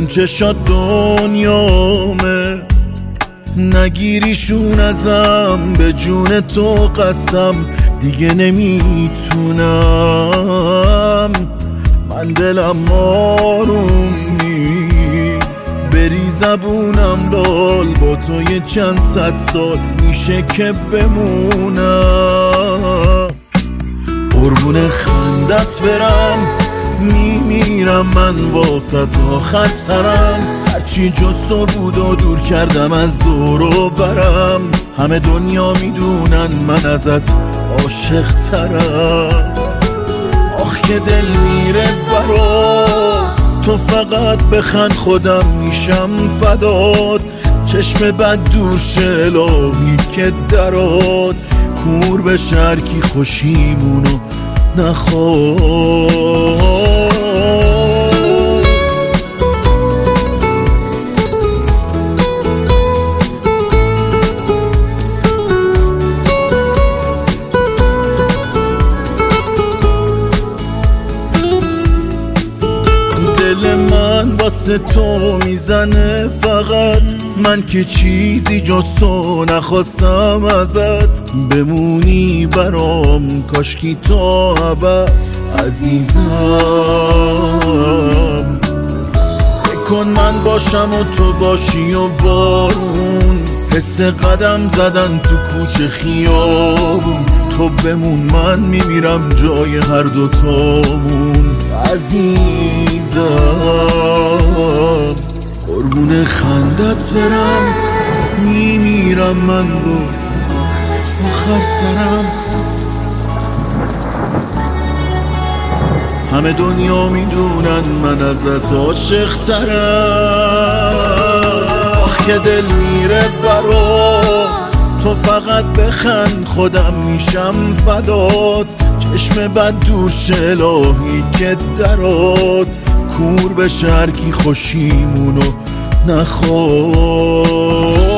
چشات دنیامه، نگیریشون ازم، به جون تو قسم دیگه نمیتونم. من دلم آروم نیست، بری زبونم لال، با تو یه چند صد سال میشه که بمونم. قربون خندت برم، میمیرم من واسه آخر سرم. هرچی جز تو بود و دور کردم از دور و برم. همه دنیا میدونن من ازت عاشق ترم. آخ که دل میره برات، تو فقط بخند خودم میشم فدات. چشم بد دور شه الهی که درات، کور به شرکی خوشیمونو نخواد. دل من واسه تو میزنه فقط، من که چیزی جز تو نخواستم ازت. بمونی برام کاشکی تا ابد عزیزم. بکن من باشم و تو باشی و بارون، حس قدم زدن تو کوچه خیابون. تو بمون من میمیرم جای هر دوتامون عزیزم. قربون خندت برم، میمیرم من باز آخر سرم. همه دنیا میدونن من ازت عاشق ترم. آخ که دل میره برات، تو فقط بخند خودم میشم فدات. چشم بد دور شه الهی که درات، کور به شرکی خوشیمونو نخواد.